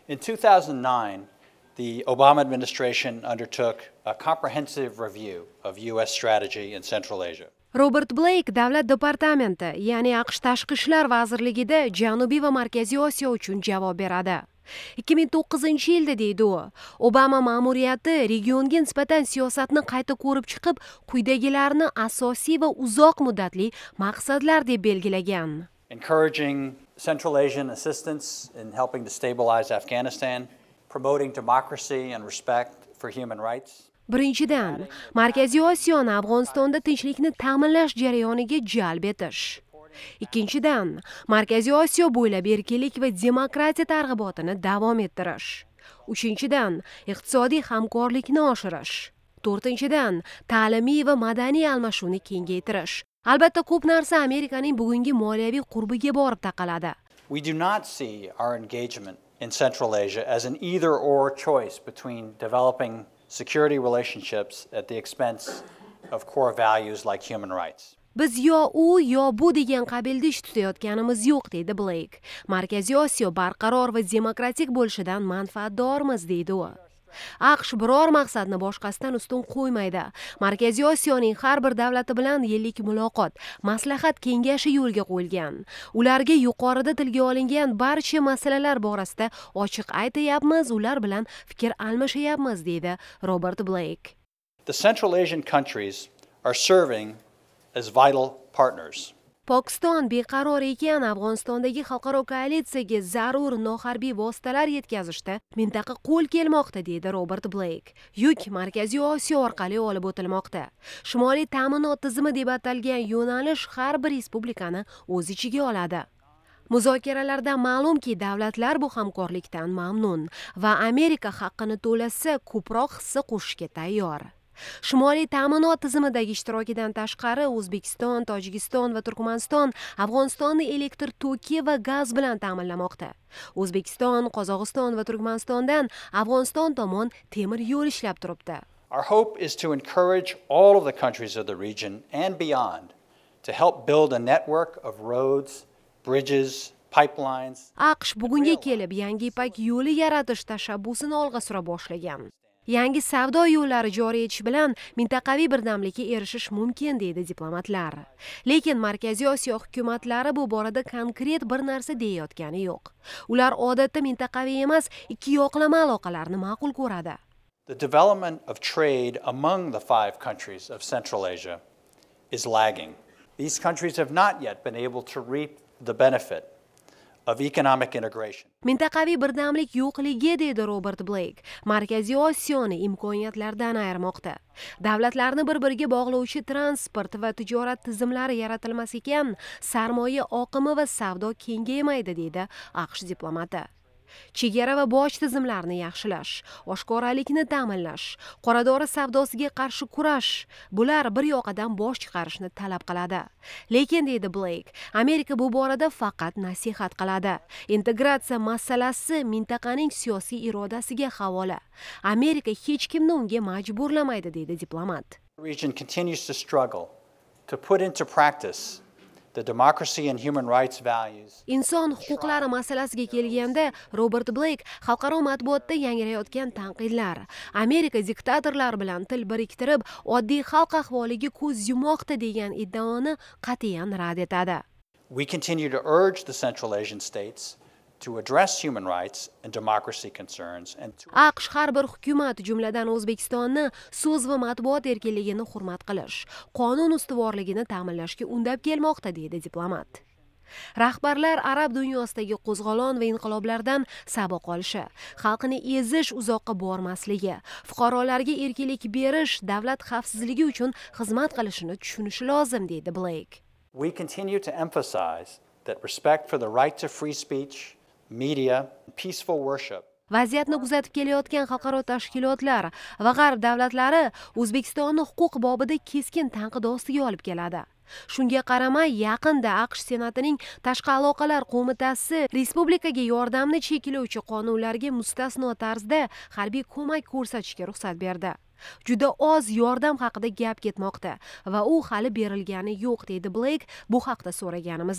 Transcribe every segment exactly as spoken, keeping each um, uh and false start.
In two thousand nine, the Obama administration undertook a comprehensive review of U S strategy in Central Asia. Robert Blake davlat departamenti, ya'ni AQSh Tashqi ishlar vazirligida Janubiy va Markaziy Osiyo uchun javob beradi. ikki ming to'qqizinchi yilda deydi u, Obama ma'muriyati regionga nisbatan siyosatni qayta ko'rib chiqib, quyidagilarni asosiy va uzoq muddatli maqsadlar deb belgilagan. Encouraging Central Asian assistance in helping to stabilize Afghanistan, promoting democracy and respect for human rights. Birinchidan, Markaziy Osiyoni Afg'onistonda tinchlikni ta'minlash jarayoniga jalb etish. Ikkinchidan, Markaziy Osiyo bo'ylab erkinlik va demokratiya targ'ibotini davom ettirish. Uchinchidan, iqtisodiy hamkorlikni oshirish. To'rtinchidan, ta'limiy va madaniy almashuvni kengaytirish. Albatta, ko'p narsa Amerikaning bugungi moliyaviy qurbiga borib taqaladi. We do not see our engagement in Central Asia as an either-or choice between developing security relationships at the expense of core values like human rights. Biz yo u yo bu degan qabilda ish tutayotganimiz yo'q, deydi Blake. Markaziy Osiyo barqaror va demokratik bo'lishidan manfaatdormiz, deydi u. AQSh biror maqsadni boshqasidan ustun qo'ymaydi. Markaziy Osiyoning har bir davlati bilan yillik muloqot, maslahat kengashi yo'lga qo'yilgan. Ularga yuqorida tilga olingan barcha masalalar borasida ochiq aytayapmiz, ular bilan fikr almashyapmiz, deydi Robert Blake. The Central Asian countries are serving as vital partners. Pokiston beqaror ekan, Afg'onistondagi xalqaro koalitsiyaga zarur noharbiy vositalar yetkazishda mintaqa qo'l kelmoqda, deydi Robert Blake. Yuk Markaziy Osiyo orqali olib o'tilmoqda. Shimoliy ta'minot tizimi deb atalgan yo'nalish har bir respublikani o'z ichiga oladi. Muzokaralarda ma'lumki, davlatlar bu hamkorlikdan mamnun va Amerika haqqini to'lasa ko'proq hissa qo'shishga tayyor. Shimoliy ta'minot tizimidagi ishtirokidan tashqari O'zbekiston, Tojikiston va Turkmaniston Afg'onistonni elektr toki va gaz bilan ta'minlamoqda. O'zbekiston, Qozog'iston va Turkmanistondan Afg'oniston tomon temir yo'l ishlab turibdi. Our hope is to encourage all of the countries of the region and beyond to help build a network of roads, bridges, pipelines. AQSh bugunga kelib yangi ipak yo'li yaratish tashabbusini olg'a sura boshlagan. Yangi savdo yo'llari joriy etish bilan mintaqaviy birdamlikka erishish mumkin, deydi diplomatlar. Lekin Markaziy Osiyo hukumatlari bu borada konkret bir narsa deyotgani yo'q. Ular odatda mintaqaviy emas, ikki yoqlama aloqalarni ma'qul ko'radi. The development of trade among the five countries of Central Asia is lagging. These countries have not yet been able to reap the benefit of economic integration. Mintaqaviy birdamlik yo'qligi, deydi Robert Blake, Markaziy Osiyoni imkoniyatlardan ayirmoqda. Davlatlarni bir-biriga bog'lovchi transport va tijorat tizimlari yaratilmas ekan, sarmoya oqimi va savdo kengaymaydi, deydi AQSh diplomati. Chegara va boj tizimlarini yaxshilash, oshkoralikni ta'minlash, qoradori savdosiga qarshi kurash, bular bir yoqadan boj chiqarishni talab qiladi. Lekin, deydi Blake, Amerika bu borada faqat nasihat qiladi. Integratsiya masalasi mintaqaning siyosiy irodasiga havola. Amerika hech kimni unga majburlamaydi, deydi diplomat. The region continues to struggle to put into practice the democracy and human rights values. Inson huquqlari masalasiga kelganda, Robert Blake xalqaro matbuotda yangrayotgan tanqidlar, Amerika diktatorlar bilan til biriktirib, oddiy xalq ahvoliga ko'z yumoqda degan iddaoni qat'iyan rad etadi. We continue to urge the Central Asian states to address human rights and democracy concerns and to AQSh har bir hukumat, jumladan O'zbekistonni so'z va matbuot erkinligini hurmat qilish, qonun ustuvorligini ta'minlashga undab kelmoqda, deydi diplomat. Rahbarlar arab dunyosidagi qo'zg'olon va inqiloblardan saboq olishi, xalqini ezish uzoqqa bormasligi, fuqarolarga erkinlik berish, davlat xavfsizligi uchun xizmat qilishini tushunishi lozim, deydi Blake. We continue to emphasize that respect for the right to free speech, media, peaceful worship. Vaziyatni kuzatib kelayotgan xalqaro tashkilotlar va g'arb davlatlari O'zbekistonni huquq bobida keskin tanqid ostiga olib keladi. Shunga qaramay, yaqinda AQSh Senatining Tashqi aloqalar qo'mitasi respublikaga yordamni cheklovchi qonunlarga mustasno tarzda harbiy ko'mak ko'rsatishga ruxsat berdi. Juda oz yordam haqida gap ketmoqda va u hali berilgani yo'q, deydi Blake bu haqda so'raganimizda.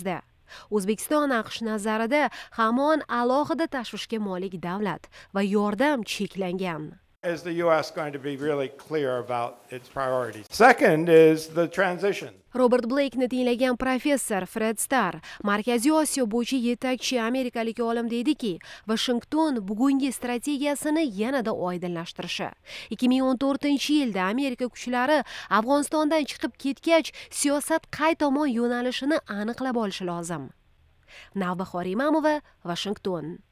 O'zbekiston AQSh nazarida hamon alohida tashvishga molik davlat va yordam cheklangan. Is the U S going to be really clear about its priorities? Second is the transition. Robert Blake'ni tinglagan professor Fred Starr, Markaziy Osiyo bo'yicha yetakchi amerikalik olim deydiki, Washington bugungi strategiyasini yanada oydinlashtirishi. ikki ming o'n to'rtinchi yilda Amerika kuchlari Afg'onistondan chiqib ketgach, siyosat qay tomon yo'nalishini aniqlab olishi lozim. Navbahor Imamova, Washington.